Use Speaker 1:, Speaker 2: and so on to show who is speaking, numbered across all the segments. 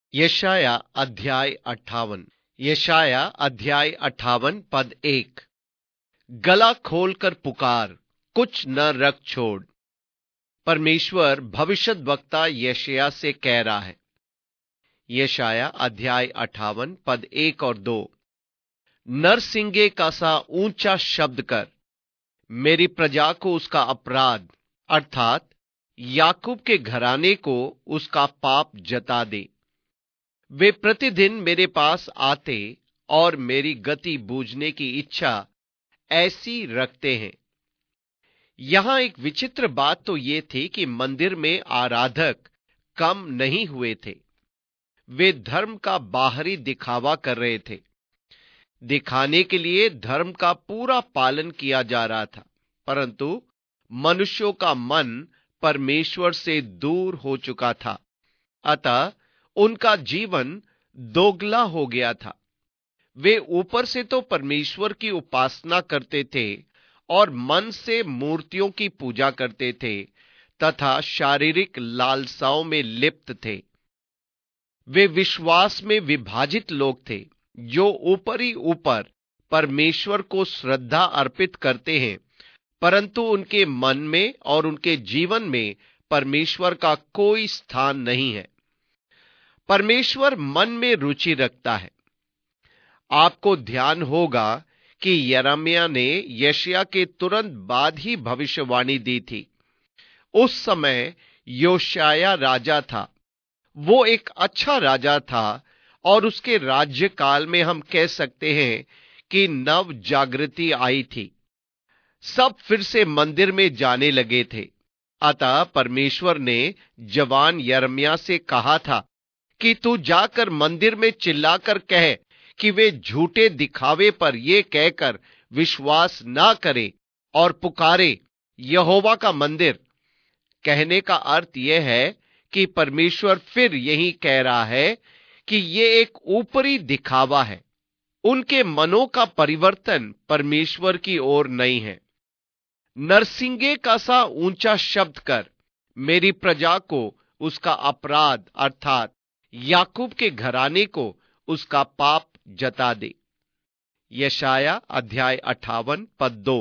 Speaker 1: यशाया अध्याय 58। यशाया अध्याय 58 पद 1। गला खोलकर पुकार, कुछ न रख छोड़। परमेश्वर भविष्यद्वक्ता यशाया से कह रहा है। यशाया अध्याय 58 पद 1 और 2। नरसिंगे का सा ऊंचा शब्द कर, मेरी प्रजा को उसका अपराध अर्थात याकूब के घराने को उसका पाप जता दे। वे प्रतिदिन मेरे पास आते और मेरी गति बूझने की इच्छा ऐसी रखते हैं। यहां एक विचित्र बात तो यह थी कि मंदिर में आराधक कम नहीं हुए थे। वे धर्म का बाहरी दिखावा कर रहे थे। दिखाने के लिए धर्म का पूरा पालन किया जा रहा था, परंतु मनुष्यों का मन परमेश्वर से दूर हो चुका था। अतः उनका जीवन दोगला हो गया था। वे ऊपर से तो परमेश्वर की उपासना करते थे और मन से मूर्तियों की पूजा करते थे तथा शारीरिक लालसाओं में लिप्त थे। वे विश्वास में विभाजित लोग थे, जो ऊपर ही ऊपर परमेश्वर को श्रद्धा अर्पित करते हैं, परंतु उनके मन में और उनके जीवन में परमेश्वर का कोई स्थान नहीं है। परमेश्वर मन में रुचि रखता है। आपको ध्यान होगा कि यिर्मयाह ने यशायाह के तुरंत बाद ही भविष्यवाणी दी थी। उस समय योशिय्याह राजा था। वो एक अच्छा राजा था और उसके राज्यकाल में हम कह सकते हैं कि नव जागृति आई थी। सब फिर से मंदिर में जाने लगे थे। अतः परमेश्वर ने जवान यिर्मयाह से कहा था कि तू जाकर मंदिर में चिल्लाकर कह कि वे झूठे दिखावे पर यह कहकर विश्वास ना करे और पुकारे, यहोवा का मंदिर। कहने का अर्थ यह है कि परमेश्वर फिर यही कह रहा है कि यह एक ऊपरी दिखावा है। उनके मनों का परिवर्तन परमेश्वर की ओर नहीं है। नरसिंगे का सा ऊंचा शब्द कर, मेरी प्रजा को उसका अपराध अर्थात याकूब के घराने को उसका पाप जता दे। यशाया अध्याय 58 पद 2।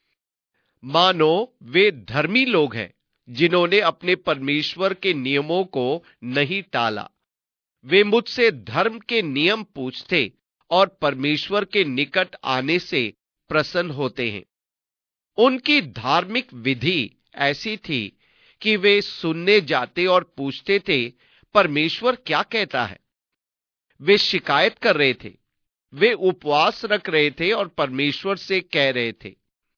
Speaker 1: मानो वे धर्मी लोग हैं जिन्होंने अपने परमेश्वर के नियमों को नहीं टाला। वे मुझसे धर्म के नियम पूछते और परमेश्वर के निकट आने से प्रसन्न होते हैं। उनकी धार्मिक विधि ऐसी थी कि वे सुनने जाते और पूछते थे, परमेश्वर क्या कहता है। वे शिकायत कर रहे थे। वे उपवास रख रहे थे और परमेश्वर से कह रहे थे।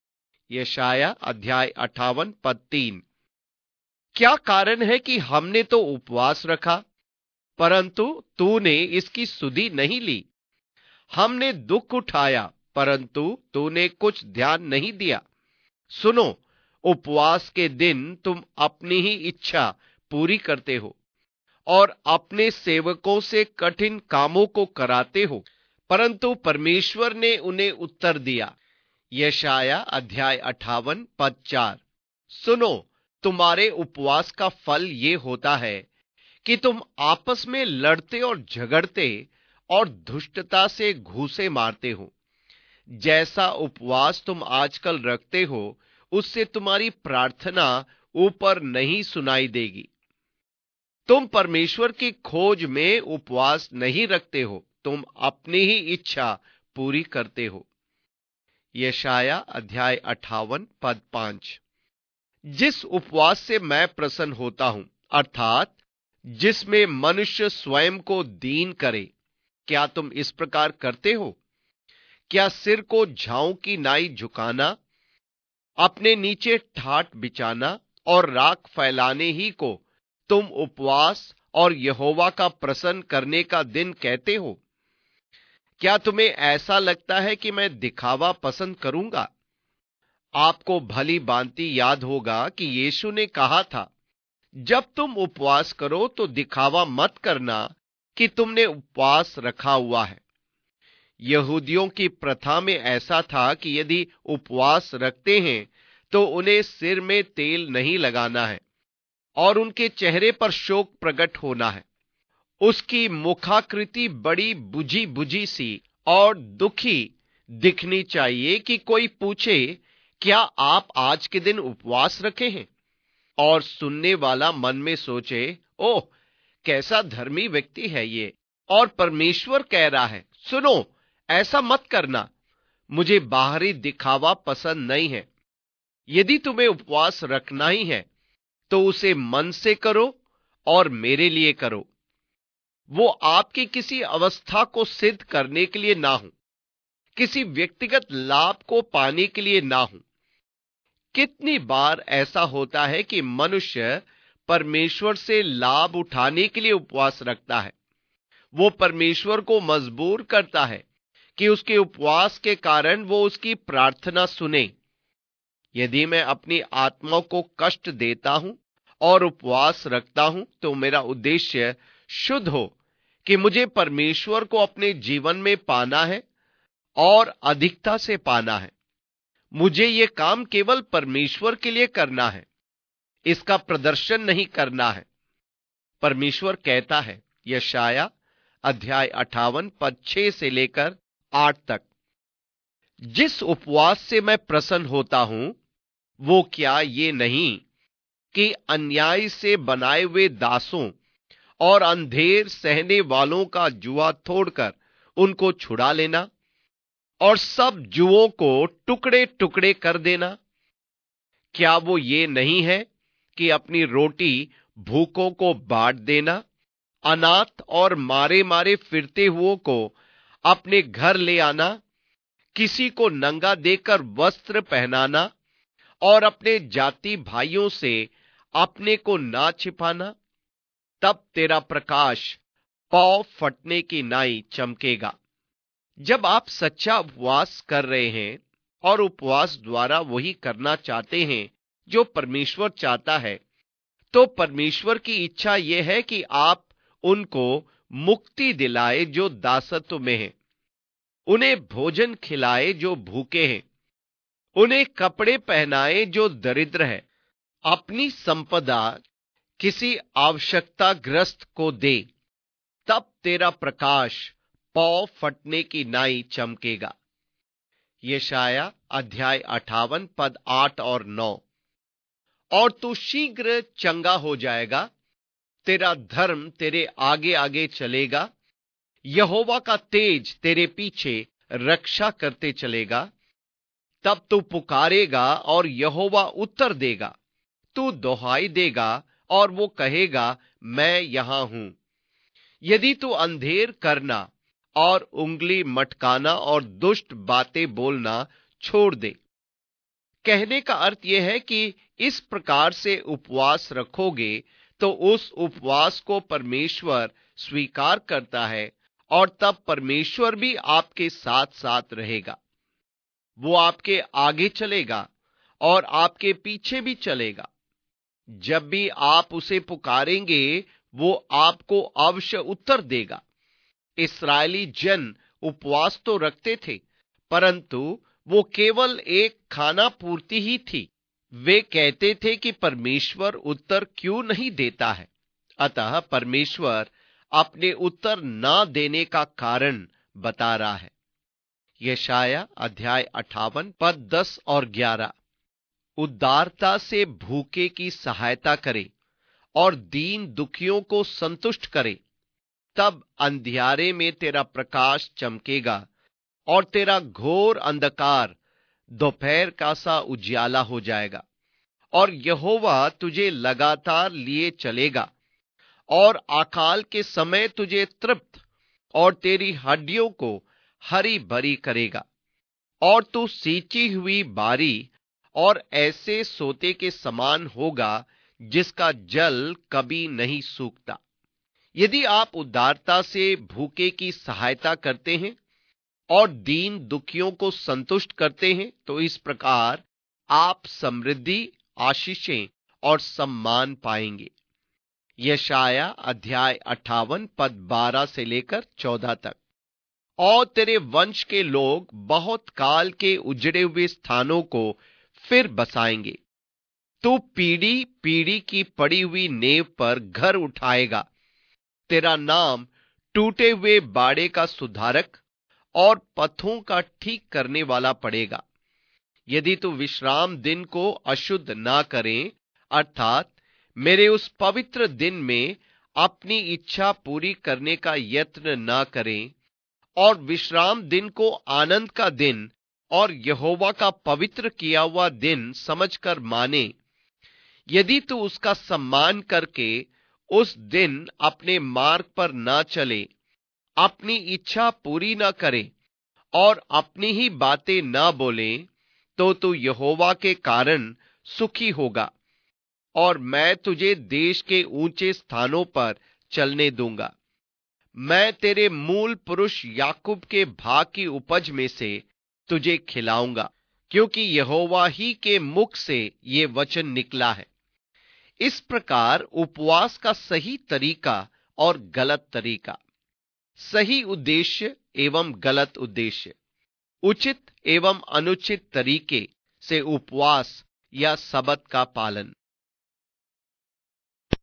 Speaker 1: यशाया अध्याय 58 पद 3। क्या कारण है कि हमने तो उपवास रखा, परंतु तूने इसकी सुधि नहीं ली। हमने दुख उठाया, परंतु तूने कुछ ध्यान नहीं दिया। सुनो, उपवास के दिन तुम अपनी ही इच्छा पूरी करते हो और अपने सेवकों से कठिन कामों को कराते हो, परंतु परमेश्वर ने उन्हें उत्तर दिया। यशाया अध्याय 58 पद 4। सुनो, तुम्हारे उपवास का फल ये होता है कि तुम आपस में लड़ते और झगड़ते और दुष्टता से घूंसे मारते हो। जैसा उपवास तुम आजकल रखते हो, उससे तुम्हारी प्रार्थना ऊपर नहीं सुनाई देगी। तुम परमेश्वर की खोज में उपवास नहीं रखते हो, तुम अपनी ही इच्छा पूरी करते हो। यशाया अध्याय 58 पद 5। जिस उपवास से मैं प्रसन्न होता हूं, अर्थात जिसमें मनुष्य स्वयं को दीन करे, क्या तुम इस प्रकार करते हो? क्या सिर को झाऊ की नाई झुकाना, अपने नीचे ठाट बिछाना और राख फैलाने ही को तुम उपवास और यहोवा का प्रसन्न करने का दिन कहते हो? क्या तुम्हें ऐसा लगता है कि मैं दिखावा पसंद करूंगा? आपको भली भांति याद होगा कि यीशु ने कहा था, जब तुम उपवास करो तो दिखावा मत करना कि तुमने उपवास रखा हुआ है। यहूदियों की प्रथा में ऐसा था कि यदि उपवास रखते हैं तो उन्हें सिर में तेल नहीं लगाना है और उनके चेहरे पर शोक प्रकट होना है। उसकी मुखाकृति बड़ी बुझी बुझी सी और दुखी दिखनी चाहिए कि कोई पूछे, क्या आप आज के दिन उपवास रखे हैं? और सुनने वाला मन में सोचे, ओह, कैसा धर्मी व्यक्ति है ये। और परमेश्वर कह रहा है, सुनो, ऐसा मत करना, मुझे बाहरी दिखावा पसंद नहीं है। यदि तुम्हें उपवास रखना ही है तो उसे मन से करो और मेरे लिए करो। वो आपकी किसी अवस्था को सिद्ध करने के लिए ना हो, किसी व्यक्तिगत लाभ को पाने के लिए ना हो। कितनी बार ऐसा होता है कि मनुष्य परमेश्वर से लाभ उठाने के लिए उपवास रखता है। वो परमेश्वर को मजबूर करता है कि उसके उपवास के कारण वो उसकी प्रार्थना सुने। यदि मैं अपनी आत्मा को कष्ट देता हूं और उपवास रखता हूं तो मेरा उद्देश्य शुद्ध हो कि मुझे परमेश्वर को अपने जीवन में पाना है और अधिकता से पाना है। मुझे ये काम केवल परमेश्वर के लिए करना है, इसका प्रदर्शन नहीं करना है। परमेश्वर कहता है, यशाया अध्याय 58 पद 6 से लेकर 8 तक, जिस उपवास से मैं प्रसन्न होता हूं वो क्या ये नहीं कि अन्याय से बनाए हुए दासों और अंधेर सहने वालों का जुआ तोड़कर उनको छुड़ा लेना और सब जुओं को टुकड़े टुकड़े कर देना? क्या वो ये नहीं है कि अपनी रोटी भूखों को बांट देना, अनाथ और मारे मारे फिरते हुओं को अपने घर ले आना, किसी को नंगा देकर वस्त्र पहनाना और अपने जाति भाइयों से अपने को ना छिपाना? तब तेरा प्रकाश पौ फटने की नाई चमकेगा। जब आप सच्चा उपवास कर रहे हैं और उपवास द्वारा वही करना चाहते हैं जो परमेश्वर चाहता है, तो परमेश्वर की इच्छा यह है कि आप उनको मुक्ति दिलाए जो दासत्व में हैं, उन्हें भोजन खिलाए जो भूखे हैं, उन्हें कपड़े पहनाए जो दरिद्र है, अपनी संपदा किसी आवश्यकताग्रस्त को दे। तब तेरा प्रकाश पौ फटने की नाई चमकेगा। यशाया अध्याय 58 पद 8 और 9, और तू शीघ्र चंगा हो जाएगा, तेरा धर्म तेरे आगे आगे चलेगा, यहोवा का तेज तेरे पीछे रक्षा करते चलेगा। तब तू पुकारेगा और यहोवा उत्तर देगा, तू दुहाई देगा और वो कहेगा, मैं यहां हूं। यदि तू अंधेर करना और उंगली मटकाना और दुष्ट बातें बोलना छोड़ दे। कहने का अर्थ यह है कि इस प्रकार से उपवास रखोगे तो उस उपवास को परमेश्वर स्वीकार करता है और तब परमेश्वर भी आपके साथ साथ रहेगा। वो आपके आगे चलेगा और आपके पीछे भी चलेगा। जब भी आप उसे पुकारेंगे वो आपको अवश्य उत्तर देगा। इस्राएली जन उपवास तो रखते थे, परंतु वो केवल एक खाना पूर्ति ही थी। वे कहते थे कि परमेश्वर उत्तर क्यों नहीं देता है। अतः परमेश्वर अपने उत्तर ना देने का कारण बता रहा है। यशाया अध्याय 58 पद 10 और 11, उदारता से भूखे की सहायता करे और दीन दुखियों को संतुष्ट करे। तब अंधियारे में तेरा प्रकाश चमकेगा और तेरा घोर अंधकार दोपहर का सा उजियाला हो जाएगा। और यहोवा तुझे लगातार लिए चलेगा और अकाल के समय तुझे तृप्त और तेरी हड्डियों को हरी भरी करेगा। और तू सींची हुई बारी और ऐसे सोते के समान होगा जिसका जल कभी नहीं सूखता। यदि आप उदारता से भूखे की सहायता करते हैं और दीन दुखियों को संतुष्ट करते हैं, तो इस प्रकार आप समृद्धि, आशीषें और सम्मान पाएंगे। यशाया अध्याय 58 पद 12 से लेकर 14 तक, और तेरे वंश के लोग बहुत काल के उजड़े हुए स्थानों को फिर बसाएंगे। तू पीढ़ी पीढ़ी की पड़ी हुई नेव पर घर उठाएगा तेरा नाम टूटे हुए बाड़े का सुधारक और पथों का ठीक करने वाला पड़ेगा। यदि तू विश्राम दिन को अशुद्ध ना करें, अर्थात मेरे उस पवित्र दिन में अपनी इच्छा पूरी करने का यत्न ना करें और विश्राम दिन को आनंद का दिन और यहोवा का पवित्र किया हुआ दिन समझकर माने, यदि तू उसका सम्मान करके उस दिन अपने मार्ग पर ना चले, अपनी इच्छा पूरी ना करे और अपनी ही बातें ना बोले, तो तू यहोवा के कारण सुखी होगा और मैं तुझे देश के ऊंचे स्थानों पर चलने दूंगा। मैं तेरे मूल पुरुष याकूब के भाग की उपज में से तुझे खिलाऊंगा, क्योंकि यहोवा ही के मुख से ये वचन निकला है। इस प्रकार उपवास का सही तरीका और गलत तरीका, सही उद्देश्य एवं गलत उद्देश्य, उचित एवं अनुचित तरीके से उपवास या सबत का पालन।